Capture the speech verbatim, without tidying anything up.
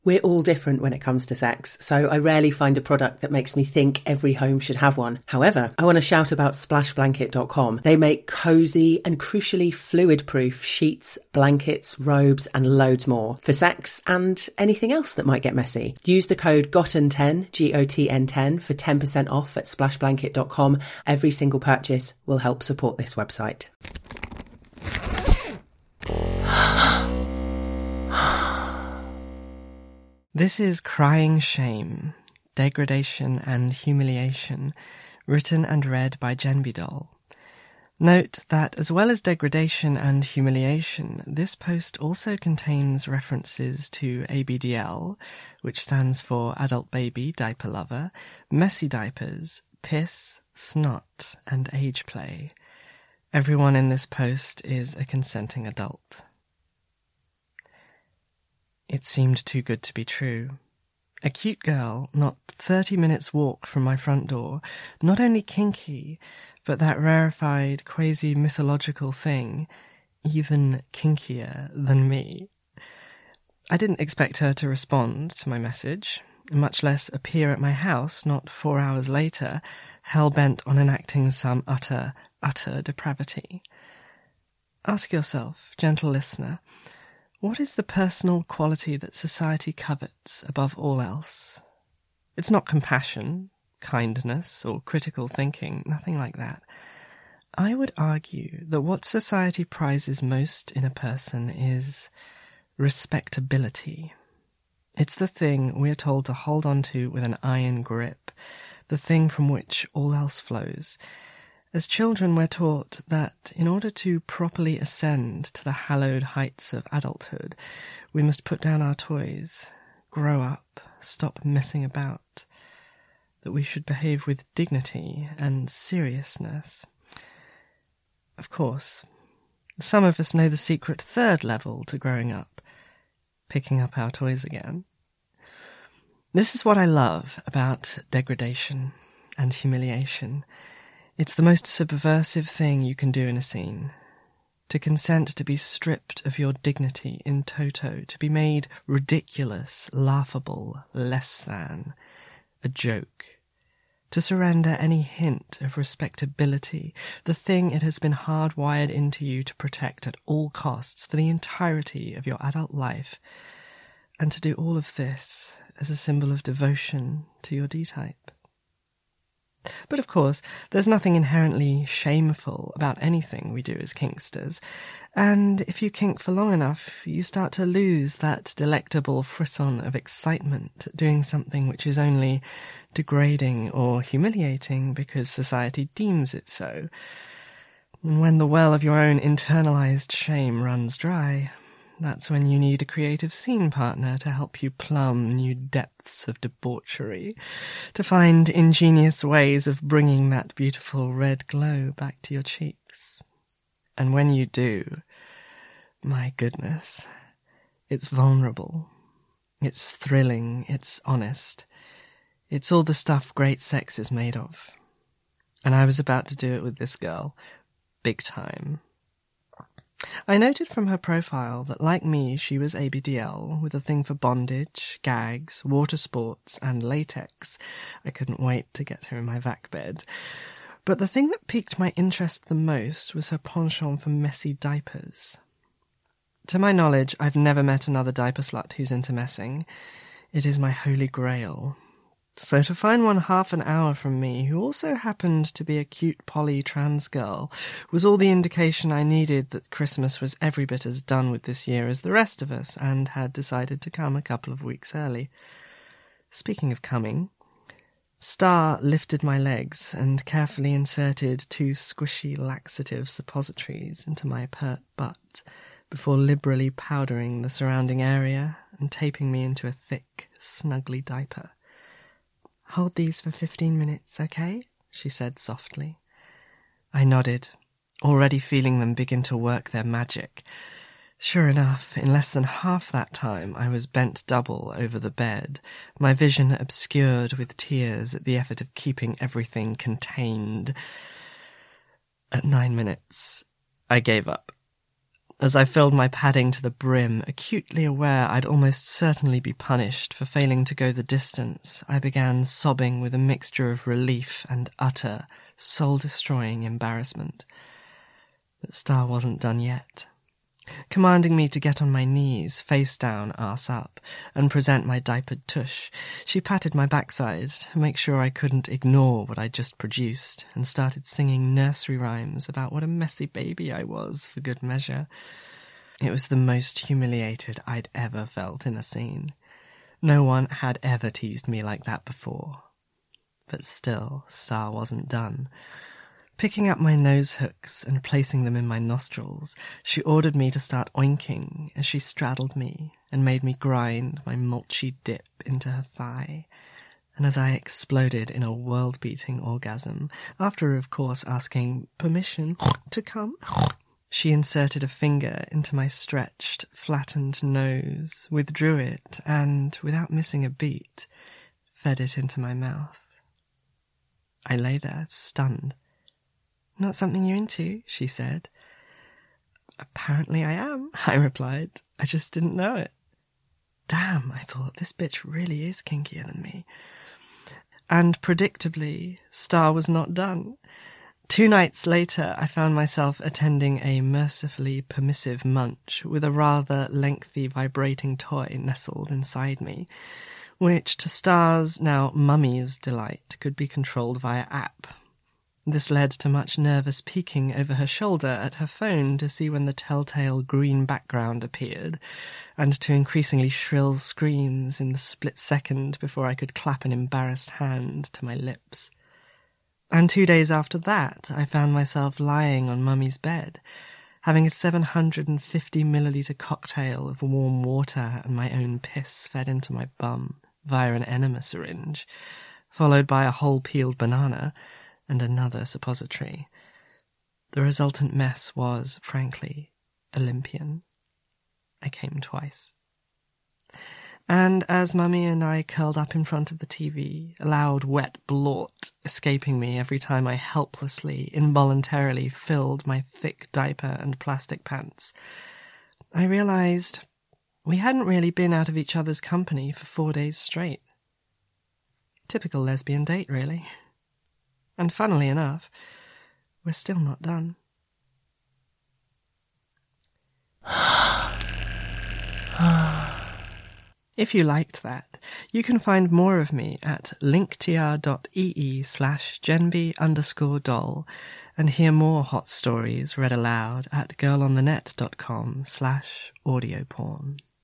We're all different when it comes to sex, so I rarely find a product that makes me think every home should have one. However, I want to shout about splash blanket dot com. They make cosy and crucially fluid-proof sheets, blankets, robes and loads more for sex and anything else that might get messy. Use the code GOTTEN ten, G O T N ten, for ten percent off at splash blanket dot com. Every single purchase will help support this website. This is Crying Shame, Degradation and Humiliation, written and read by Jen Bidol. Note that as well as degradation and humiliation, this post also contains references to A B D L, which stands for Adult Baby Diaper Lover, messy diapers, piss, snot, and age play. Everyone in this post is a consenting adult. It seemed too good to be true. A cute girl, not thirty minutes walk from my front door, not only kinky, but that rarefied, quasi-mythological thing, even kinkier than me. I didn't expect her to respond to my message, much less appear at my house not four hours later, hell-bent on enacting some utter, utter depravity. Ask yourself, gentle listener, what is the personal quality that society covets above all else? It's not compassion, kindness, or critical thinking, nothing like that. I would argue that what society prizes most in a person is respectability. It's the thing we are told to hold on to with an iron grip, the thing from which all else flows. As children, we're taught that in order to properly ascend to the hallowed heights of adulthood, we must put down our toys, grow up, stop messing about, that we should behave with dignity and seriousness. Of course, some of us know the secret third level to growing up, picking up our toys again. This is what I love about degradation and humiliation. It's the most subversive thing you can do in a scene. To consent to be stripped of your dignity in toto, to be made ridiculous, laughable, less than, a joke. To surrender any hint of respectability, the thing it has been hardwired into you to protect at all costs for the entirety of your adult life, and to do all of this as a symbol of devotion to your D-type. But of course, there's nothing inherently shameful about anything we do as kinksters, and if you kink for long enough, you start to lose that delectable frisson of excitement at doing something which is only degrading or humiliating because society deems it so. And when the well of your own internalized shame runs dry, that's when you need a creative scene partner to help you plumb new depths of debauchery, to find ingenious ways of bringing that beautiful red glow back to your cheeks. And when you do, my goodness, it's vulnerable, it's thrilling, it's honest, it's all the stuff great sex is made of. And I was about to do it with this girl, big time. I noted from her profile that, like me, she was A B D L, with a thing for bondage, gags, water sports, and latex. I couldn't wait to get her in my vac bed. But the thing that piqued my interest the most was her penchant for messy diapers. To my knowledge, I've never met another diaper slut who's into messing. It is my holy grail. So to find one half an hour from me, who also happened to be a cute poly trans girl, was all the indication I needed that Christmas was every bit as done with this year as the rest of us, and had decided to come a couple of weeks early. Speaking of coming, Star lifted my legs and carefully inserted two squishy laxative suppositories into my pert butt, before liberally powdering the surrounding area and taping me into a thick, snuggly diaper. "Hold these for fifteen minutes, okay?" she said softly. I nodded, already feeling them begin to work their magic. Sure enough, in less than half that time I was bent double over the bed, my vision obscured with tears at the effort of keeping everything contained. At nine minutes, I gave up. as I filled my padding to the brim, acutely aware I'd almost certainly be punished for failing to go the distance. I began sobbing with a mixture of relief and utter, soul-destroying embarrassment. But Star wasn't done yet. Commanding me to get on my knees, face down, arse up, and present my diapered tush, she patted my backside to make sure I couldn't ignore what I'd just produced, and started singing nursery rhymes about what a messy baby I was, for good measure. It was the most humiliated I'd ever felt in a scene. No one had ever teased me like that before. But still, Star wasn't done. Picking up my nose hooks and placing them in my nostrils, she ordered me to start oinking as she straddled me and made me grind my mulchy dip into her thigh. And as I exploded in a world-beating orgasm, after, of course, asking permission to come, she inserted a finger into my stretched, flattened nose, withdrew it, and, without missing a beat, fed it into my mouth. I lay there, stunned. "Not something you're into?" she said. "Apparently I am," I replied. "I just didn't know it." Damn, I thought, this bitch really is kinkier than me. And predictably, Star was not done. Two nights later, I found myself attending a mercifully permissive munch with a rather lengthy vibrating toy nestled inside me, which, to Star's, now Mummy's delight, could be controlled via app. This led to much nervous peeking over her shoulder at her phone to see when the telltale green background appeared, and to increasingly shrill screams in the split second before I could clap an embarrassed hand to my lips. And two days after that, I found myself lying on Mummy's bed, having a seven hundred fifty milliliter cocktail of warm water and my own piss fed into my bum via an enema syringe, followed by a whole peeled banana and another suppository. The resultant mess was, frankly, Olympian. I came twice. And as Mummy and I curled up in front of the T V, a loud wet blort escaping me every time I helplessly, involuntarily filled my thick diaper and plastic pants, I realised we hadn't really been out of each other's company for four days straight. Typical lesbian date, really. And funnily enough, we're still not done. If you liked that, you can find more of me at linktr.ee slash genby underscore doll and hear more hot stories read aloud at girlonthenet.com slash audioporn.